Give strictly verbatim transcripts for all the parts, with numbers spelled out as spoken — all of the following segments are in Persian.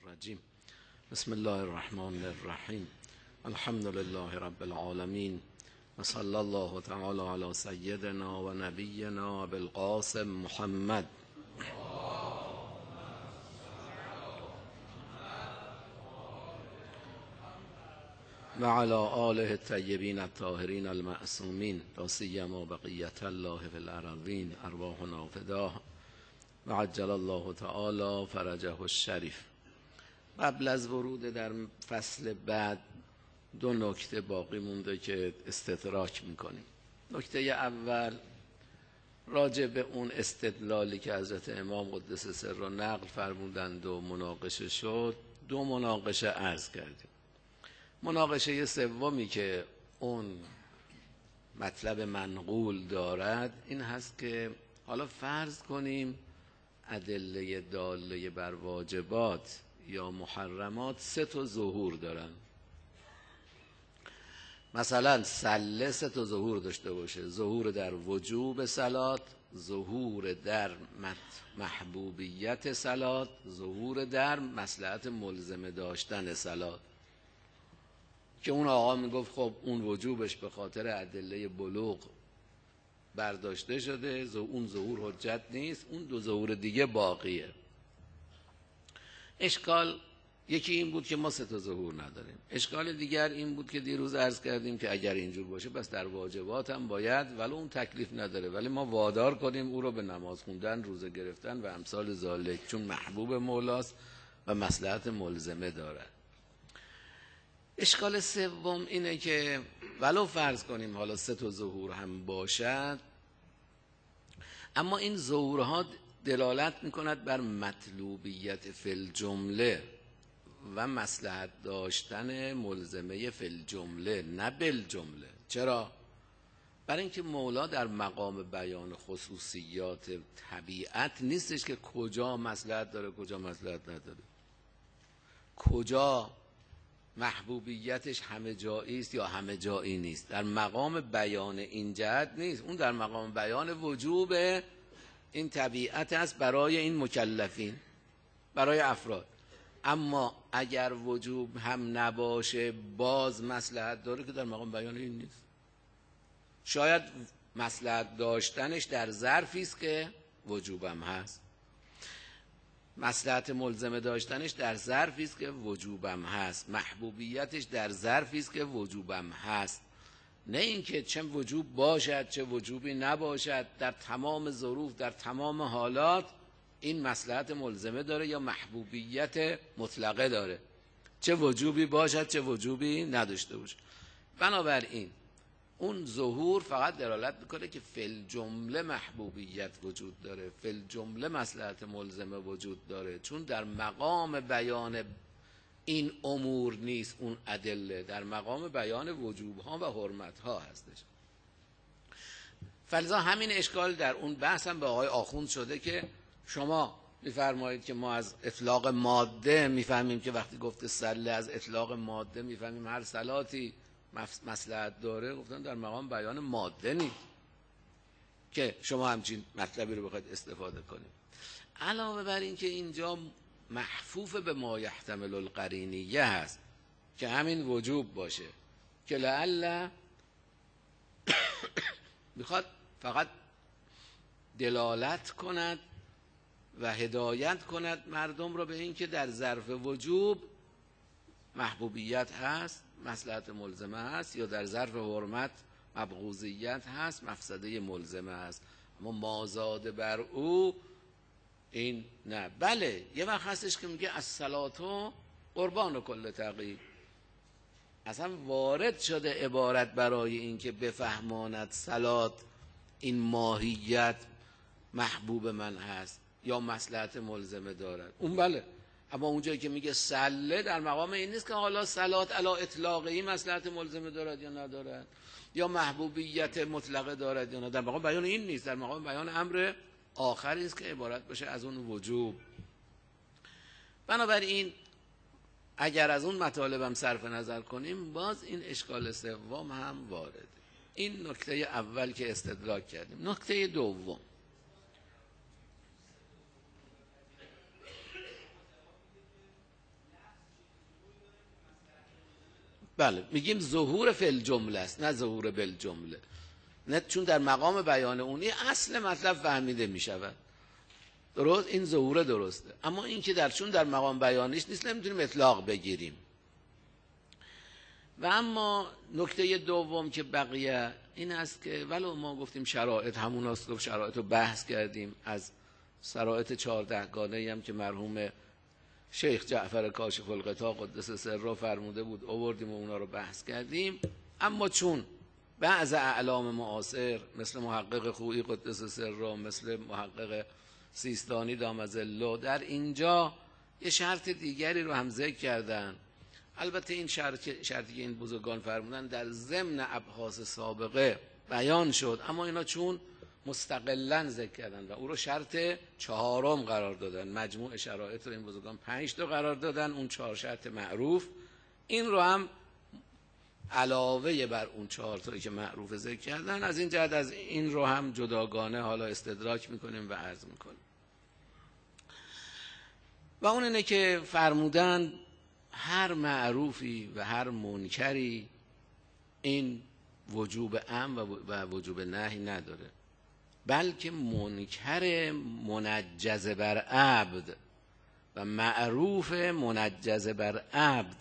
الرجیم. بسم الله الرحمن الرحیم. الحمد لله رب العالمین و صلی الله تعالی علی سیدنا و نبینا ابی القاسم محمد و علی آله الطیبین الطاهرین المعصومین لا سیما بقیة الله فی الارضین ارواحنا فداه و عجل الله تعالی فرجه الشریف. قبل از ورود در فصل بعد دو نکته باقی مونده که استدراک میکنیم. نکته اول راجع به اون استدلالی که حضرت امام قدس سر نقل فرمودند و مناقشه شد، دو مناقشه عرض کردیم. مناقشه سومی که اون مطلب منقول دارد این هست که حالا فرض کنیم ادله داله بر واجبات یا محرمات سه تا ظهور دارن. مثلا سله سه تا ظهور داشته باشه: ظهور در وجوب صلات، ظهور در محبوبیت صلات، ظهور در مصلحت ملزمه داشتن صلات. که اون آقا میگفت خب اون وجوبش به خاطر ادله بلوغ برداشته شده، اون ظهور حجت نیست، اون دو ظهور دیگه باقیه. اشکال یکی این بود که ما سه تا ظهور نداریم. اشکال دیگر این بود که دیروز عرض کردیم که اگر اینجور باشه بس در واجبات هم باید، ولی اون تکلیف نداره، ولی ما وادار کنیم او رو به نماز خوندن، روزه گرفتن و امثال ذالک، چون محبوب مولاست و مصلحت ملزمه داره. اشکال سوم اینه که ولو فرض کنیم حالا سه تا ظهور هم باشد، اما این ظهورها دلالت میکند بر مطلوبیت فی الجمله و مصلحت داشتن ملزمه فی الجمله، نه بالجمله. چرا؟ برای اینکه مولا در مقام بیان خصوصیات طبیعت نیستش که کجا مصلحت داره کجا مصلحت نداره، کجا محبوبیتش همه جایی است یا همه جایی نیست. در مقام بیان این جهت نیست، اون در مقام بیان وجوب این طبیعت است برای این مکلفین، برای افراد. اما اگر وجوب هم نباشه باز مصلحت داره که در مقام بیان این نیست. شاید مصلحت داشتنش در ظرفی است که وجوبم هست، مصلحت ملزمه داشتنش در ظرفی است که وجوبم هست، محبوبیتش در ظرفی است که وجوبم هست. نه اینکه چه وجوب باشد چه وجوبی نباشد، در تمام ظروف در تمام حالات این مصلحت ملزمه داره یا محبوبیت مطلقه داره، چه وجوبی باشد چه وجوبی نداشته باشه. بنابراین اون ظهور فقط دلالت میکنه که فی الجمله محبوبیت وجود داره، فی الجمله مصلحت ملزمه وجود داره، چون در مقام بیان این امور نیست، اون ادله در مقام بیان وجوب ها و حرمت ها هستش. فلذا همین اشکال در اون بحث هم به آقای آخوند شده که شما میفرمایید که ما از اطلاق ماده میفهمیم که وقتی گفته سله از اطلاق ماده میفهمیم هر صلاتی مصلحت داره. گفتن در مقام بیان ماده نیست که شما همچین مطلبی رو بخواید استفاده کنید. علاوه بر این که اینجا محفوف به ما یحتمل القرینیه هست که همین وجوب باشه، که لعل میخواد فقط دلالت کند و هدایت کند مردم رو به این که در ظرف وجوب محبوبیت هست، مصلحت ملزمه هست، یا در ظرف حرمت مبغوضیت هست، مفسده ملزمه هست. اما مازاد بر او این نه. بله یه وقت هستش که میگه الصلاتو قربان کل تقی، اصلا وارد شده عبارت برای این که بفهماند صلات این ماهیت محبوب من هست یا مصلحت ملزمه دارد، اون بله. اما اونجایی که میگه سله در مقام این نیست که حالا صلات علی اطلاقی مصلحت ملزمه دارد یا ندارد، یا محبوبیت مطلقه دارد یا نه، در مقام بیان این نیست، در مقام بیان امر آخری است که عبارت باشه از اون وجوب. بنابراین اگر از اون مطالبم صرف نظر کنیم باز این اشکال سوم هم وارده. این نکته اول که استدراک کردیم. نکته دوم، بله میگیم ظهور فی الجمله است نه ظهور بالجمله، نه چون در مقام بیان اونی اصل مطلب فهمیده میشود. درست، این ظهور درسته. اما این که در چون در مقام بیانیش نیست نمیتونیم اطلاق بگیریم. و اما نکته دوم که بقیه این است که ولو ما گفتیم شرایط همون است، گفت شرایط رو بحث کردیم، از شرایط چهاردهگانه هم که مرحوم شیخ جعفر کاشف الغطا قدس سره فرموده بود آوردیم و اونا رو بحث کردیم. اما چون بعض اعلام معاصر مثل محقق خویی قدس سره، مثل محقق سیستانی دام ظله در اینجا یه شرط دیگری رو هم ذکر کردن، البته این شرط شرطی که این بزرگان فرمودن در ضمن ابحاث سابقه بیان شد، اما اینا چون مستقلاً ذکر کردن و او رو شرط چهارم قرار دادن، مجموع شرایط رو این بزرگان پنج تا قرار دادن، اون چهار شرط معروف این رو هم علاوه بر اون چهار تایی که معروف ذکر کردن، از این جهت از این رو هم جداگانه حالا استدراک میکنیم و عرض میکنیم. و اون اینه که فرمودن هر معروفی و هر منکری این وجوب امر و وجوب نهی نداره، بلکه منکر منجز بر عبد و معروف منجز بر عبد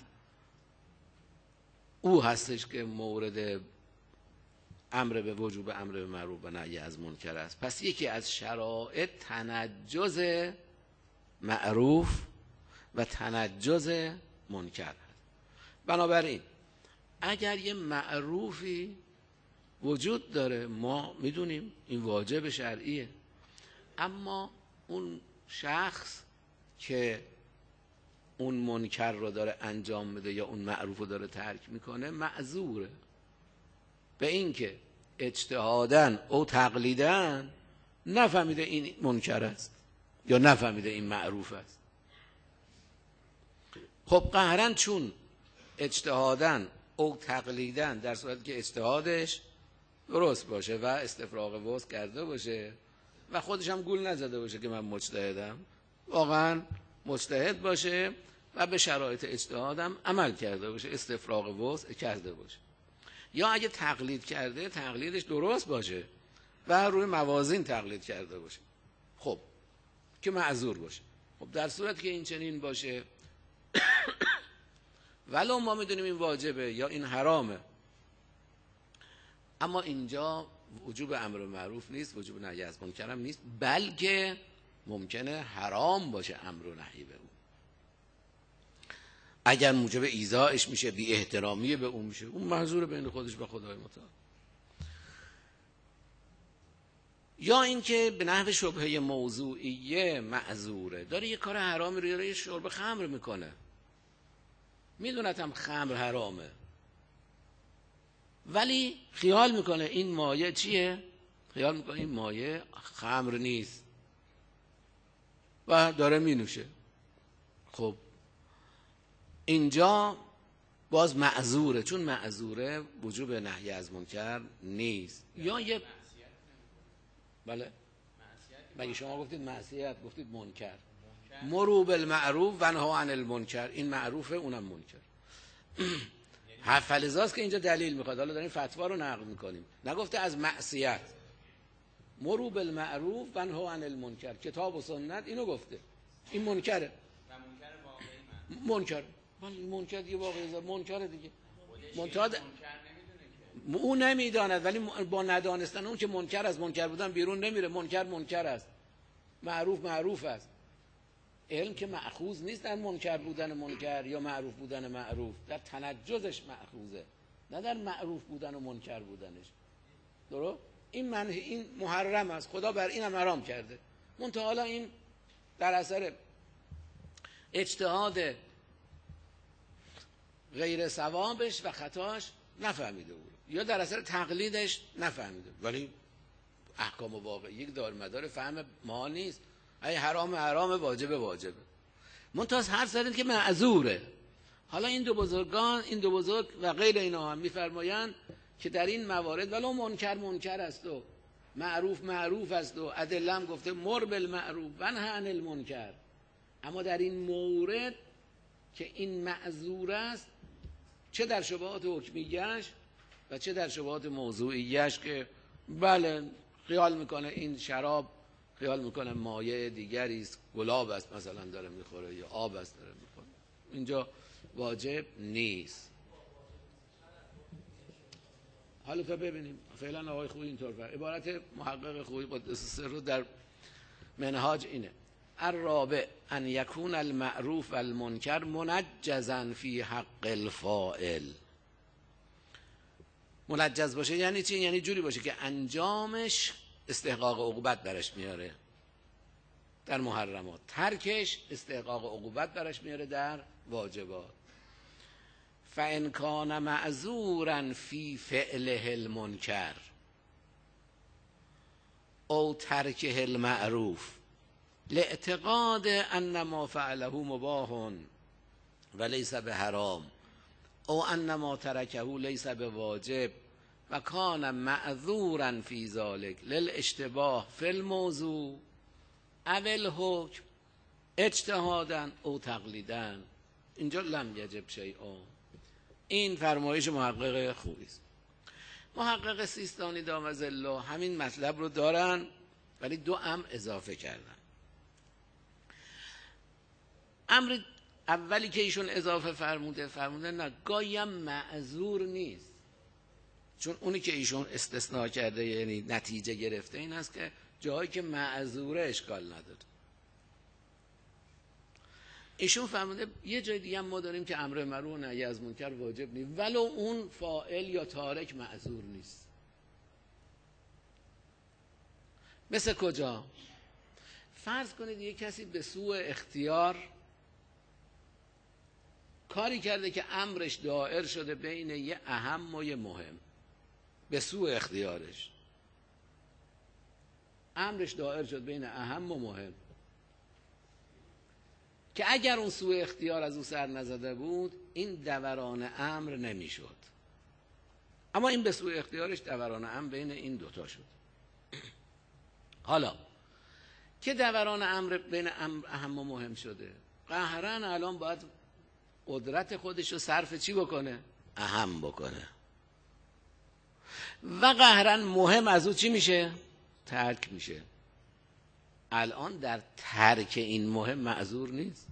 او هستش که مورد امر به وجوب امر به معروف و نهی از منکر است. پس یکی از شرایط تنجز معروف و تنجز منکر هست. بنابراین اگر یه معروفی وجود داره ما میدونیم این واجب شرعیه، اما اون شخص که اون منکر رو داره انجام میده یا اون معروف رو داره ترک میکنه معذوره به این که اجتهادن او تقلیدن نفهمیده این منکر است یا نفهمیده این معروف است. خب قهرن چون اجتهادن او تقلیدن در صورتی که اجتهادش درست باشه و استفراغ وسع کرده باشه و خودش هم گول نزده باشه که من مجتهدم، واقعا مجتهد باشه و به شرایط اجتهادم عمل کرده باشه، استفراغ وسع کرده باشه، یا اگه تقلید کرده تقلیدش درست باشه و روی موازین تقلید کرده باشه، خب که معذور باشه. خب در صورتی که این چنین باشه ولو ما میدونیم این واجبه یا این حرامه، اما اینجا وجوب امر معروف نیست، وجوب نهی از منکر هم نیست، بلکه ممکنه حرام باشه امر و نهی به اون. اگر موجب ایذایش میشه، بی احترامی به اون میشه، اون معذور بین خودش و خدای متعال. یا اینکه به نحو شبهه موضوعیه معذوره، داره یه کار حرامی رو، داره یه شرب خمر میکنه، میدونت هم خمر حرامه ولی خیال میکنه این مایه چیه؟ خیال میکنه این مایه خمر نیست و داره مینوشه. خب اینجا باز معذوره، چون معذوره وجوب نهی از منکر نیست. یا یه بله مگه شما گفتید معصیت، گفتید منکر. مرو بالمعروف و نهوا عن المنکر، این معروفه اونم منکر. فلذاست که اینجا دلیل میخواد، حالا داریم فتوا رو نقل میکنیم، نگفته از معصیت. مرو بالمعروف و نهوا عن المنکر، کتاب و سنت اینو گفته، این منکره و منکر واقعی منکر، ولی منکر دیگه واقعی منکره دیگه، منتاد اون نمیداند ولی با ندانستن اون که منکر از منکر بودن بیرون نمیره. منکر منکر است، معروف معروف است. علم که مأخوذ نیست در منکر بودن منکر یا معروف بودن معروف، در تنجزش مأخوذه، نه در معروف بودن و منکر بودنش. درست؟ این من این محرم است، خدا بر این هم حرام کرده، منتها حالا این در اثر اجتهاد غیر صوابش و خطاش نفهمیده بود یا در اثر تقلیدش نفهمیده، ولی احکام واقعی یک دار مدار فهم ما نیست. ای حرام حرام، واجب واجبه، منتها هر سری که معذوره. حالا این دو بزرگان، این دو بزرگ و غیر اینا هم میفرمایند که در این موارد ولو منکر منکر است و معروف معروف است و ادله هم گفته مر بالمعروف و نه عن المنکر، اما در این مورد که این معذور است چه در شبهات حکمیش و چه در شبهات موضوعیش که بله خیال میکنه این شراب، خیال میکنه مایع دیگری است، گلاب است مثلا داره میخوره یا آب است داره میخوره، اینجا واجب نیست. حالا تا ببینیم فعلا آقای خویی اینطور فرمود. عبارت محقق خویی قدس سره در منهاج اینه: الرابع ان یکون المعروف والمنکر منجزا فی حق الفاعل. منجز باشه یعنی چی؟ یعنی جوری باشه که انجامش استحقاق عقوبت برش میاره در محرمات، ترکش استحقاق عقوبت برش میاره در واجبات. فان کان معذورا فی فعله المنکر او ترکه المعروف لاعتقاد ان ما فعله مباح وليس بحرام او ان ما ترکه لیس بواجب و کان معذورا فی ذلک للاشتباه فی الموضوع او الحکم اجتهادا او تقلیدا. اینجا لم یجب شیء. این فرمایش محقق خوبی است. محقق سیستانی دام ظله همین مطلب رو دارن ولی دو امر اضافه کردن. امر اولی که ایشون اضافه فرموده فرموده نه گاهی هم معذور نیست، چون اونی که ایشون استثناء کرده یعنی نتیجه گرفته این است که جایی که معذوره اشکال نداره. ایشون فرموده یه جای دیگه هم ما داریم که امر معروف و نهی از منکر واجب نیست ولو اون فاعل یا تارک معذور نیست. مثل کجا؟ فرض کنید یه کسی به سوء اختیار کاری کرده که امرش دائر شده بین یه اهم و یه مهم، به سوء اختیارش امرش دائر شد بین اهم و مهم که اگر اون سوء اختیار از او سر نزده بود این دوران امر نمیشد، اما این به سوء اختیارش دوران امر بین این دوتا شد. حالا که دوران امر بین اهم و مهم شده، قهرن الان باید قدرت خودش رو صرف چی بکنه؟ اهم بکنه. و قهرن مهم از او چی میشه؟ ترک میشه. الان در ترک این مهم معذور نیست،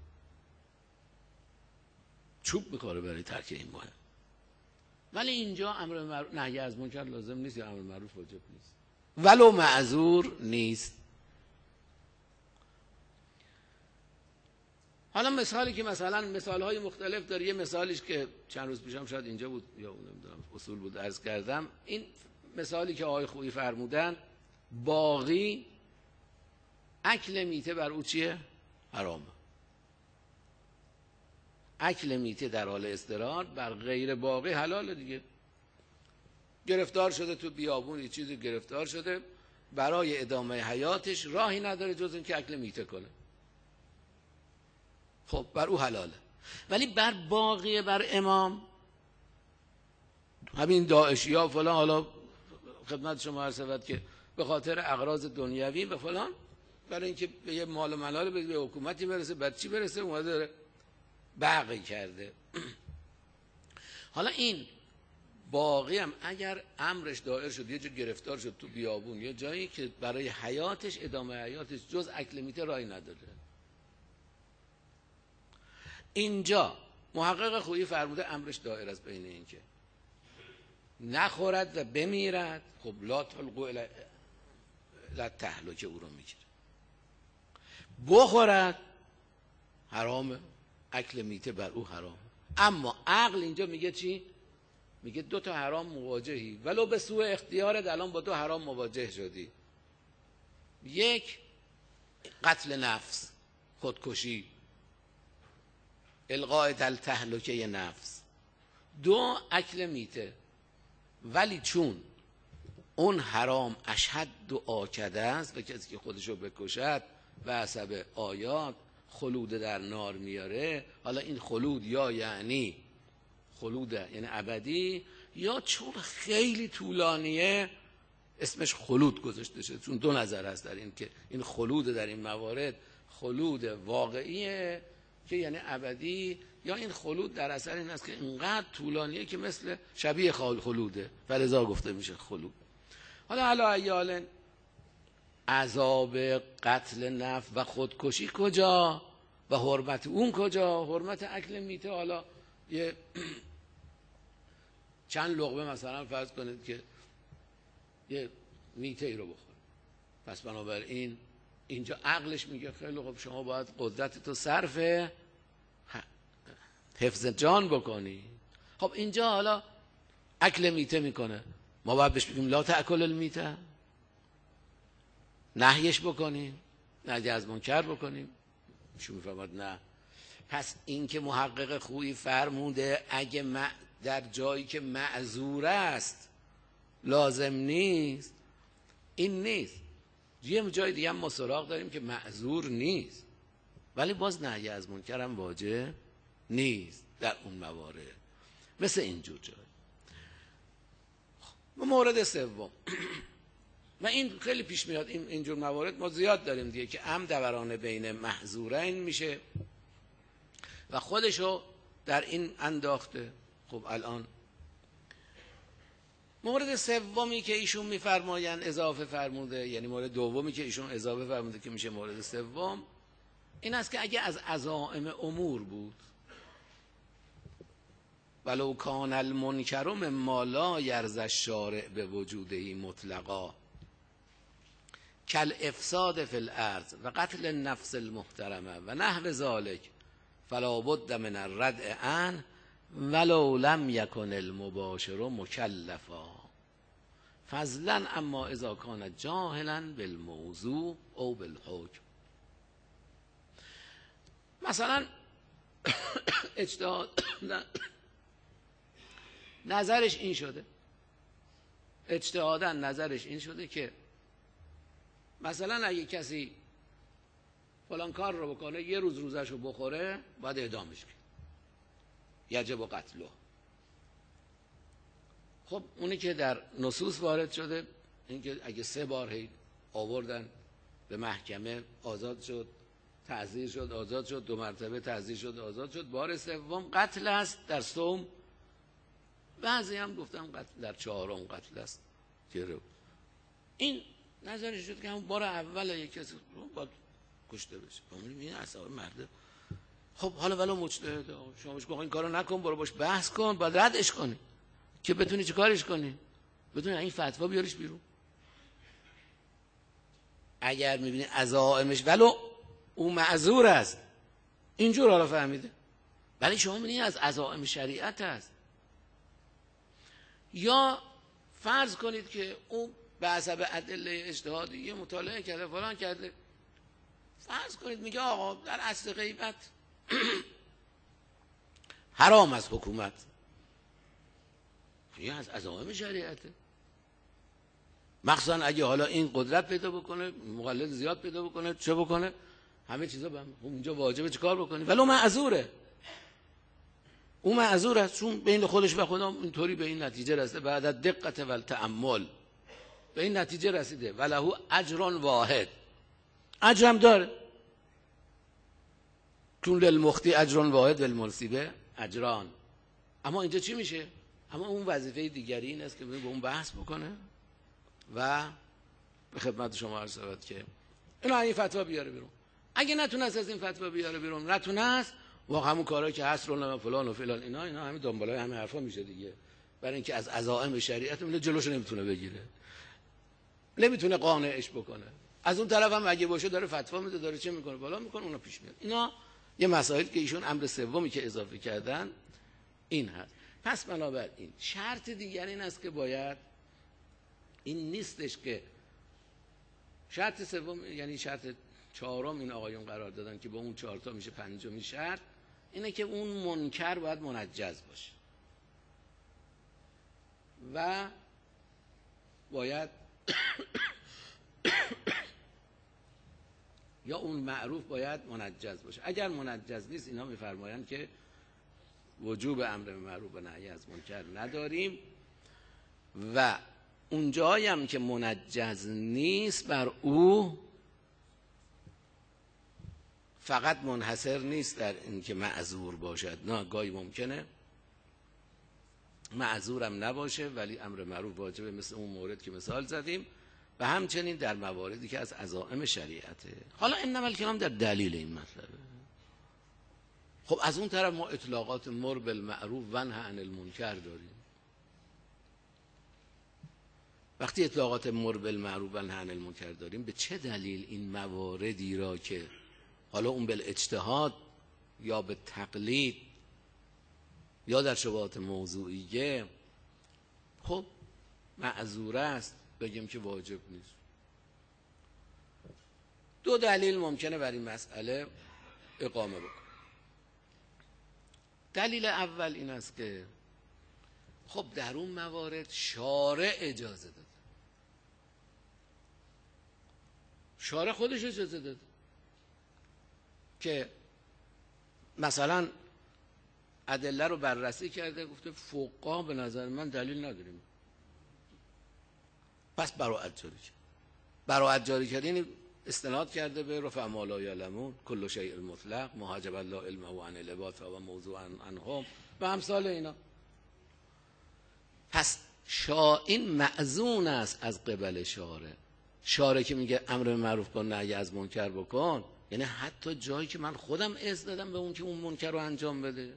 چوب میخوره برای ترک این مهم. ولی اینجا امر معروف نهی از منکر لازم نیست یا امر معروف واجب نیست ولو معذور نیست. حالا مثالی که مثلا مثالهای مختلف داره، یه مثالیش که چند روز پیشم شاید اینجا بود یا نمیدونم اصول بود عرض کردم، این مثالی که آقای خویی فرمودن باقی اکل میته بر او چیه؟ حرامه. اکل میته در حال اضطرار بر غیر باقی حلاله دیگه. گرفتار شده تو بیابون یه چیزی گرفتار شده، برای ادامه حیاتش راهی نداره جز این که اکل میته کنه، خب بر او حلاله. ولی بر باقی بر امام همین داعشی ها فلان، حالا خدمت شما عرض شود که به خاطر اغراض دنیوی و فلان، برای اینکه به یه مال و ملال به حکومتی برسه، بعد چی برسه اومده بغی کرده. حالا این باقی هم اگر امرش دائر شد یه جا گرفتار شد تو بیابون یه جایی که برای حیاتش ادامه حیاتش جز اکل میته راهی نداره، اینجا محقق خویی فرموده امرش دائر است بین این که نخورد و بمیرد، خب لا تلقوا الی تهلکه او رو میگیره، بخورد حرامه، اکل میته بر او حرام. اما عقل اینجا میگه چی؟ میگه دو تا حرام مواجهی ولو به سوء اختیارت، الان با دو حرام مواجه شدی. یک قتل نفس، خودکشی، القاء در تهلکه نفس. دو اکل میته. ولی چون اون حرام اشد و آکده است و کسی که خودشو بکشد و حسب آیات خلود در نار میاره، حالا این خلود یا یعنی خلود یعنی ابدی یا چون خیلی طولانیه اسمش خلود گذاشته شده، چون دو نظر هست در این که این خلود در این موارد خلود واقعیه که یعنی ابدی، یا این خلود در اثر این است که اینقدر طولانیه که مثل شبیه خلوده، فلذا گفته میشه خلود. حالا علی ایال عذاب قتل نفس و خودکشی کجا و حرمت اون کجا؟ حرمت اکل میته. حالا یه چند لقمه مثلا فرض کنید که یه میته ای رو بخور، پس بنابراین اینجا عقلش میگه خیلی خب شما باید قدرت تو صرف حفظ جان بکنی. خب اینجا حالا اکل میته میکنه، ما باید بهش بگیم لا تأکل المیته، نهیش بکنیم، نهی از منکر بکنیم؟ شو میفرماد نه. پس این که محقق خویی فرموده اگه در جایی که معذور است لازم نیست، این نیست. یه جای دیگه هم ما سراغ داریم که معذور نیست ولی باز نهی از منکر هم واجب نیست در اون موارد، مثل اینجور جای. مورد سوم و این خیلی پیش میاد، این اینجور موارد ما زیاد داریم دیگه که عمد دوران بین محظورین میشه و خودشو در این انداخته. خب الان مورد سومی که ایشون میفرمایند اضافه فرموده، یعنی مورد دومی که ایشون اضافه فرموده که میشه مورد سوم، این است که اگه از عزائم امور بود ولو کان المنکر مما لا یرضی الشارع به وجوده مطلقا کل افساد فی الارض و قتل النفس المحترمه و نحو ذالک فلا بد من الردع عنه ولو لم یکن المباشر مکلفا فضلا اما اذا کان جاهلا بالموضوع او بالحکم. مثلا اجتهاد نظرش این شده، اجتهادا نظرش این شده که مثلا اگه کسی فلان کار رو بکنه یه روز روزش رو بخوره باید اعدامش کرد، یجب قتله. خب اونی که در نصوص وارد شده این که اگه سه بار هی آوردن به محکمه آزاد شد، تعزیر شد آزاد شد، دو مرتبه تعزیر شد آزاد شد، بار سوم قتل است در صوم، بعضی هم گفتم قتل در چهارم قتل است. این نظرش شد که همون بار اول یک کسی باید کشته بشه. این اصلا مرده. خب حالا ولو مجتهد شما بهش این کارو نکن، برو باش بحث کن، باید ردش کنی که بتونی چه کارش کنی، بتونی این فتوا بیاریش بیرون. اگر میبینی عزائمش ولو او معذور است اینجور حالا فهمیده ولی شما میبینی از عزائم شریعت است، یا فرض کنید که او به حسب ادله اجتهادی یه مطالعه کرده فلان کرده، فرض کنید میگه آقا در اصل غیبت حرام از حکومت، یه از عزائم شریعته، مخصوصا اگه حالا این قدرت پیدا بکنه، مقلد زیاد پیدا بکنه، چه بکنه، همه چیزا به اونجا واجبه چیکار بکنی، ولی اون معذوره، اون معذور است چون بین خودش و خدا اینطوری به این نتیجه رسیده، بعد از دقت و تأمل به این نتیجه رسیده وله اجر واحد، اجرم داره چون للمخطی اجر واحد و للمصیب اجران. اما اینجا چی میشه؟ اما اون وظیفه دیگری این است که به اون بحث بکنه و به خدمت شما عرض شود که اینو این فتوا بیاره بیرون. اگه نتونست از این فتوا بیاره بیرون، نتونست واقعا همون کارهایی که هست رو فلان و فلان اینا اینا همین دنبالای همین حرفا میشه دیگه، برای اینکه از عزائم شریعت میله جلوشو نمیتونه بگیره، نمیتونه قانعش بکنه. از اون طرف هم اگه باشه داره فتوا میده، داره چه میکنه بالا میکنه، اونا پیش میاد. اینا یه مسائل که ایشون امر سومی که اضافه کردن این هست. پس بنابراین شرط دیگر این است که باید این نیستش که شرط سوم یعنی شرط چهارم این آقایون قرار دادن که با اون چهار تا میشه پنجمی شرط، اینه که اون منکر باید منجز باشه و باید یا اون معروف باید منجز باشه. اگر منجز نیست اینا میفرمایند که وجوب امر معروف و نهی از منکر نداریم و اونجایی هم که منجز نیست بر او فقط منحصر نیست در اینکه معذور باشد، نه، گاهی ممکنه معذورم نباشه ولی امر معروف واجبه، مثل اون مورد که مثال زدیم، و همچنین در مواردی که از عزائم شریعته. حالا انما الکلام در دلیل این مطلبه. خب از اون طرف ما اطلاقات مر بالمعروف و نهی عن المنکر داریم. وقتی اطلاقات مر بالمعروف و نهی عن المنکر داریم، به چه دلیل این مواردی را که حالا اون بالاجتهاد یا به تقلید یا در شبهات موضوعیه خب معذور است بگیم که واجب نیست؟ دو دلیل ممکنه بر این مسئله اقامه بکنه. دلیل اول این است که خب در اون موارد شارع اجازه داده، شارع خودش اجازه داده که مثلا ادله رو بررسی کرده، گفته فقها به نظر من دلیل نداریم، پس براءت جاری کرد. براءت جاری کرد یعنی استناد کرده به رفع ما لا یعلمون، کل شیء مطلق، ما حجب الله علمه عن العباد فهو موضوع عنهم و امثال اینا. پس شا این مأذون است از قبل شارع. شارع که میگه امر به معروف کن نهی از منکر بکن، یعنی حتی جایی که من خودم اذن دادم به اون که اون منکر رو انجام بده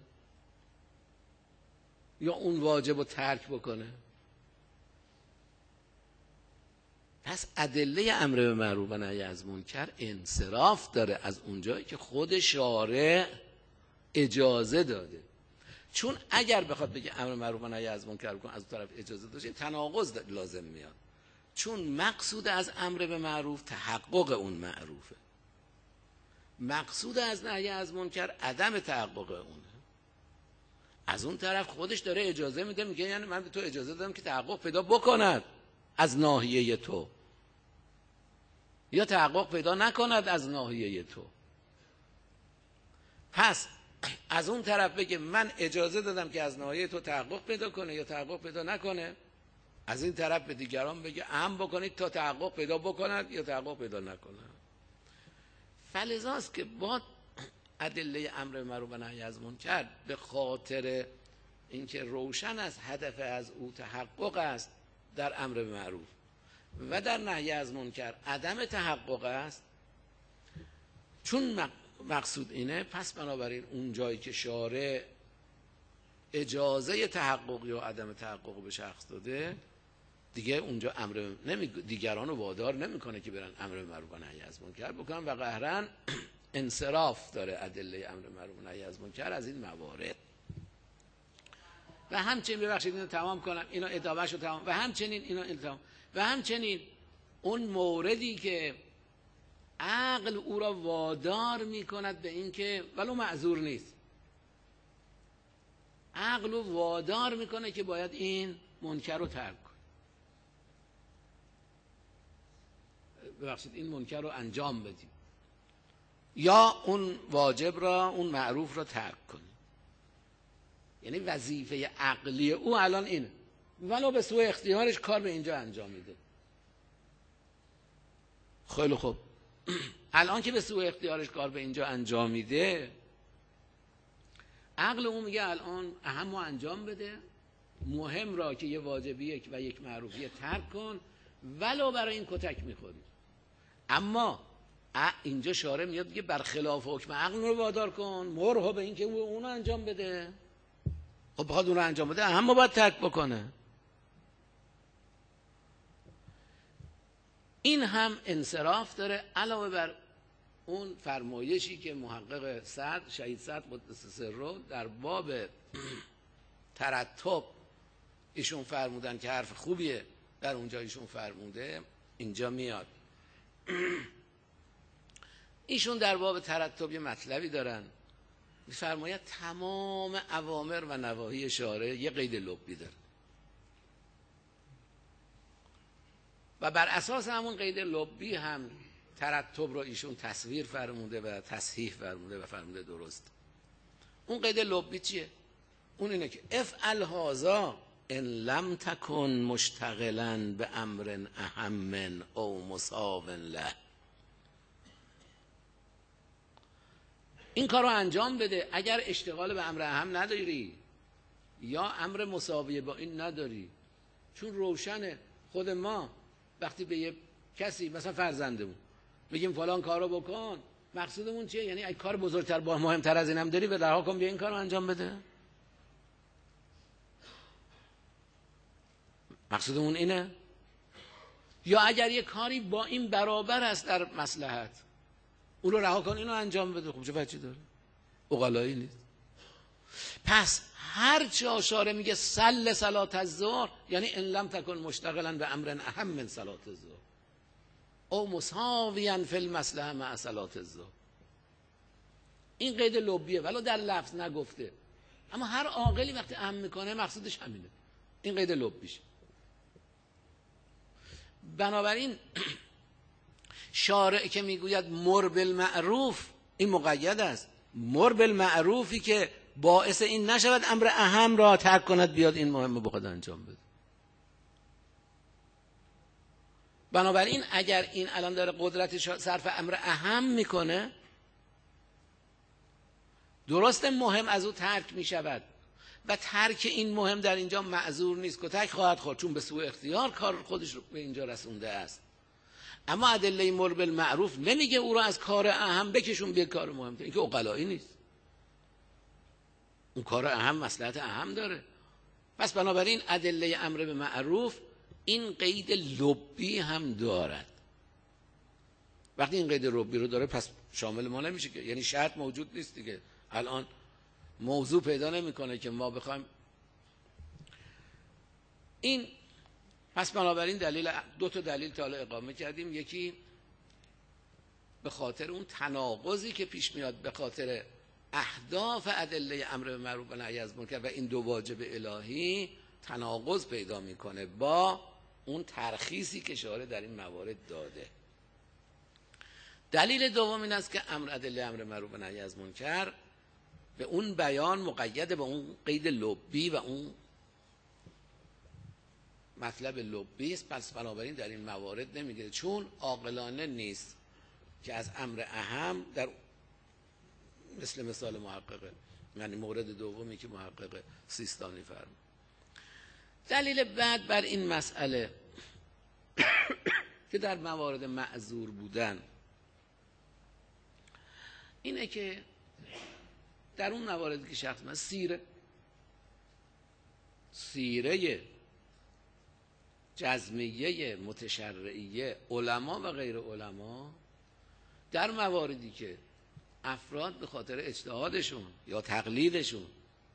یا اون واجب رو ترک بکنه. پس ادله امر به معروف و نهی از منکر انصراف داره از اون جایی که خود شارع اجازه داده. چون اگر بخواد بگه امر معروف و نهی از منکر کن، از اون طرف اجازه داشته، تناقض لازم میاد. چون مقصود از امر به معروف تحقق اون معروفه، مقصود از نهی از منکر عدم تحقق اونه. از اون طرف خودش داره اجازه میده، میگه یعنی من به تو اجازه دادم که تحقق پیدا بکند از ناحیه تو یا تحقق پیدا نکند از ناحیه تو. پس از اون طرف بگه من اجازه دادم که از ناحیه تو تحقق پیدا کنه یا تحقق پیدا نکنه، از این طرف به دیگران بگه اهم بکنید تا تحقق پیدا بکند یا تحقق پیدا نکنه. فلذاست که با ادله امر معروف و نهی از منکر به خاطر اینکه روشن است هدف از او تحقق است در امر معروف و در نهی از منکر عدم تحقق است، چون مقصود اینه، پس بنابراین اون جایی که شارع اجازه تحقق یا عدم تحقق به شخص داده، دیگه اونجا امر نمی... دیگران رو وادار نمیکنه که برن امر معروف و نهی از منکر بکنن و قهرن انصراف داره ادله امر معروف و نهی از منکر از این موارد. و همچنین ببخشید اینو تمام کنم، اینو ادامه‌شو تمام، و همچنین اینو انتمام. و همچنین اون موردی که عقل او را وادار میکند به این که ولو معذور نیست، عقل رو وادار میکنه که باید این منکر رو ترک کنه، ببخشید این منکر رو انجام بدیم یا اون واجب را، اون معروف را ترک کنیم. یعنی وظیفه عقلی او الان اینه، ولو به سوء اختیارش کار به اینجا انجام میده. خیلی خوب، الان که به سوء اختیارش کار به اینجا انجام میده، عقل اون میگه الان اهم رو انجام بده، مهم را که یه واجبیه و یک معروفیه ترک کن ولو برای این کتک میخوری. اما اینجا شارع میاد میگه برخلاف حکم عقل رو وادار کن، مرها به این که اون انجام بده. خب بخواد اون رو انجام بده اما باید ترک بکنه. این هم انصراف داره علاوه بر اون فرمایشی که محقق سعد، شهید سعد قدس سره در باب ترتب ایشون فرمودن که حرف خوبیه، در اونجا ایشون فرموده اینجا میاد. ایشون در باب ترتب یه مطلبی دارن، میفرماید تمام اوامر و نواهی شارع یه قید لبی داره و بر اساس همون قید لبی هم ترتب رو ایشون تصویر فرموده و تصحیح فرموده و فرموده درست. اون قید لبی چیه؟ اون اینه که افعل هذا ان لم تکن مشتغلا به امر اهم او مساو له. این کار رو انجام بده. اگر اشتغال به امر اهم نداری یا امر مساویه با این نداری، چون روشنه خود ما وقتی به یه کسی مثلا فرزندمون بگیم فلان کارو بکن، مقصودمون چیه؟ یعنی اگه کار بزرگتر با مهمتر از اینم داری به رها کن بیا این کارو انجام بده. مقصودمون اینه. یا اگر یه کاری با این برابر است در مصلحت، اون رو رها کن اینو انجام بده. خب چه وجهی داره؟ عقلایی نیست. پس هر چه اشاره میگه سل صلات الظهر یعنی ان لم تکن مشتغلا به امر اهم من صلات الظهر او مساویا فی المصلحه مع صلات الظهر. این قید لبیه ولو در لفظ نگفته، اما هر عاقلی وقتی اهم میکنه مقصودش همینه. این قید لبیشه. بنابراین شارع که میگوید مر بالمعروف این مقید است. مر بالمعروفی که باعث این نشود امر اهم را ترک کند بیاد این مهمه بخواد انجام بده. بنابراین اگر این الان داره قدرت صرف امر اهم میکنه، درست مهم از او ترک میشود و ترک این مهم در اینجا معذور نیست، کتک خواهد خورد چون به سوء اختیار کار خودش رو به اینجا رسونده است. اما ادله مر بالمعروف نمیگه او رو از کار اهم بکشون به کار مهم. این که عقلایی نیست. اون کار اهم مصلحت اهم داره. پس بنابراین ادله امر به معروف این قید لبی هم دارد. وقتی این قید لبی رو داره پس شامل ما نمیشه که، یعنی شرط موجود نیست دیگه. الان موضوع پیدا نمیکنه که ما بخوایم این. پس بنابراین دلیل دو تا دلیل تا حالا اقامه کردیم. یکی به خاطر اون تناقضی که پیش میاد به خاطر اهداف ادله امر به معروف و نهی از منکر و این دو واجب الهی تناقض پیدا میکنه با اون ترخیصی که شارع در این موارد داده. دلیل دوم این است که امر ادله امر معروف و نهی از منکر به اون بیان مقید به اون قید لبی و اون مطلب لبی است. پس بنابراین در این موارد نمیگیره، چون عاقلانه نیست که از امر اهم در مثل مثال محققه، یعنی مورد دومی که محقق سیستانی فرمود. دلیل بعد بر این مسئله که در موارد معذور بودن اینه که در اون مواردی که شخص من سیره سیره جزمیه متشرعیه علما و غیر علما در مواردی که افراد به خاطر اجتهادشون یا تقلیدشون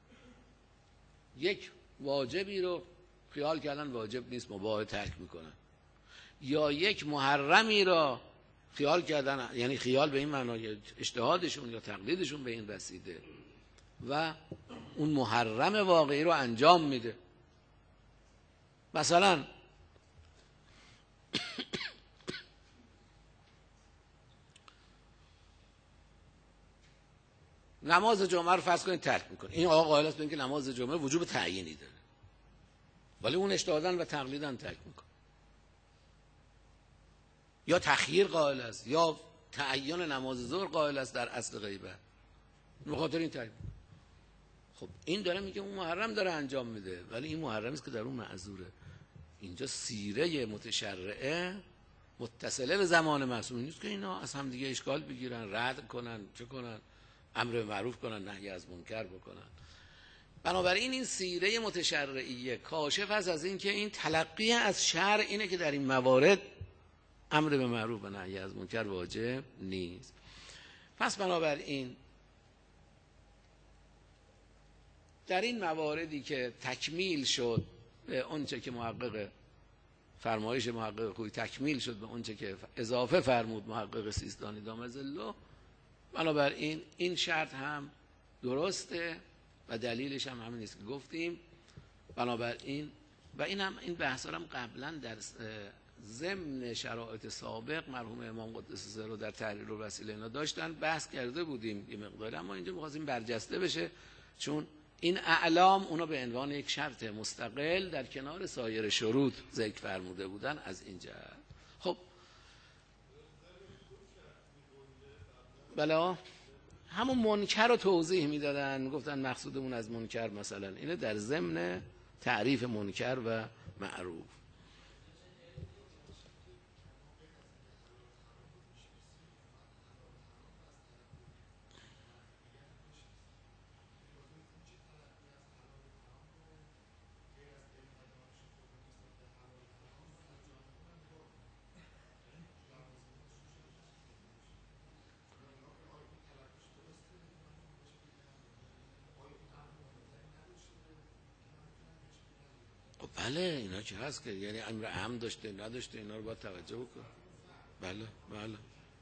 یک واجبی رو خیال کردن واجب نیست مباح ترک میکنن، یا یک محرمی را خیال کردن، یعنی خیال به این معنی اجتهادشون یا تقلیدشون به این رسیده و اون محرم واقعی رو انجام میده. مثلا نماز جمعه رو فرض کنید ترک میکنه. این آقا قائل است به اینکه نماز جمعه وجوب تعیینی داره، ولی اون اجتهاداً و تقلیداً ترک میکنه. یا تخییر قائل است، یا تعیین نماز ظهر قائل است در اصل غیبت، به خاطر این ترک میکنه. خب این داره میگه اون محرم داره انجام میده، ولی این محرمی است که در اون معذوره. اینجا سیره متشرعه متصله به زمان معصوم نیست که اینا از هم دیگه اشکال بگیرن، رد کنن، چه کنن، امر به معروف کنن، نهی از منکر بکنن. بنابراین این سیره متشرعیه کاشف است از این که این تلقی از شرع اینه که در این موارد امر به معروف و نهی از منکر واجب نیست. پس بنابراین در این مواردی که تکمیل شد به اونچه که محقق فرمایش محقق خویی تکمیل شد به اونچه که اضافه فرمود محقق سیستانی دام ظله، بنابراین این شرط هم درسته و دلیلش هم همین است که گفتیم. بنابراین و این هم این بحثا هم قبلا در ضمن شرایط سابق مرحوم امام قدس سره در تحریر الوسیله اینا داشتن بحث کرده بودیم یه مقدار، اما اینجا می‌خواستیم برجسته بشه چون این اعلام اونو به عنوان یک شرط مستقل در کنار سایر شروط ذکر فرموده بودن از اینجا. خب بله همون منکر رو توضیح میدادن، گفتن مقصودمون از منکر مثلا اینه، در ضمن تعریف منکر و معروف. بله اینا که هست که یعنی امر اهم داشته نداشته، اینا رو باید توجه بکن. بله بله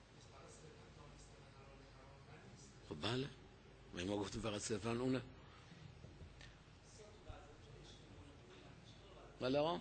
خب بله ما گفتیم فقط صرفا اونه. بله آقا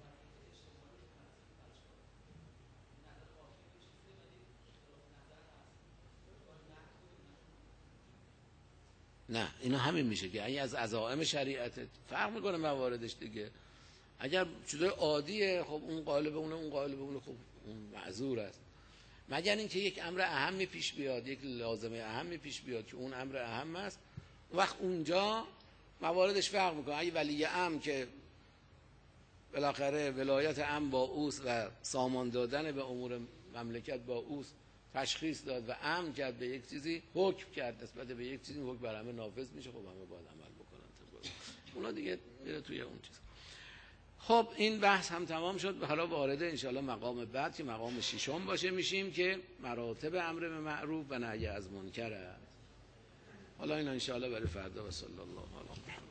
نه اینا همین میشه که اگه از عزائم شریعت فرق میکنه مواردش دیگه. اگر چیزای عادیه خب اون قالب اونه، اون قالب اونه، خب اون معذور است. مگر اینکه یک امر اهم پیش بیاد، یک لازمه اهم پیش بیاد که اون امر اهم است، وقت اونجا مواردش فرق میکنه. اگه ولی امر که بالاخره ولایت امر با اوست و سامان دادن به امور مملکت با اوست تشخیص داد و امر کرد به یک چیزی، حکم کرد نسبت به یک چیزی، حکم بر همه نافذ میشه، خب همه باید عمل بکنن. اونا دیگه میره توی اون چیز. خب این بحث هم تمام شد. حالا وارد انشاءالله مقام بعد که مقام ششم باشه میشیم که مراتب امر به معروف و نهی از منکر است. حالا این انشاءالله برای فردا و صلی الله علیه و